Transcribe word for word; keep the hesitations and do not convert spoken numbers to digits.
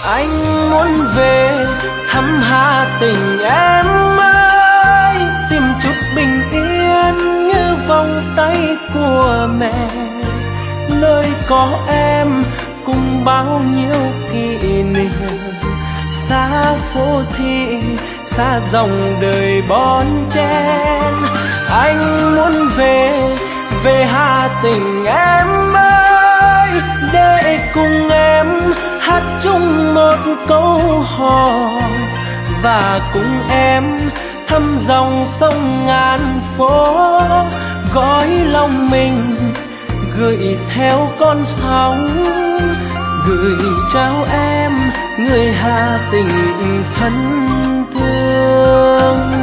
Anh muốn về thăm Hà Tĩnh em ơi, tìm chút bình yên như vòng tay của mẹ, nơi có em cùng bao nhiêu kỷ niệm. Xa phố thị, xa dòng đời bon chen, anh muốn về, về Hà Tĩnh em ơi, để cùng em hát chung một câu hò, và cùng em thăm dòng sông ngàn phố, gói lòng mình gửi theo con sóng, gửi trao em người Hà Tĩnh thân thương.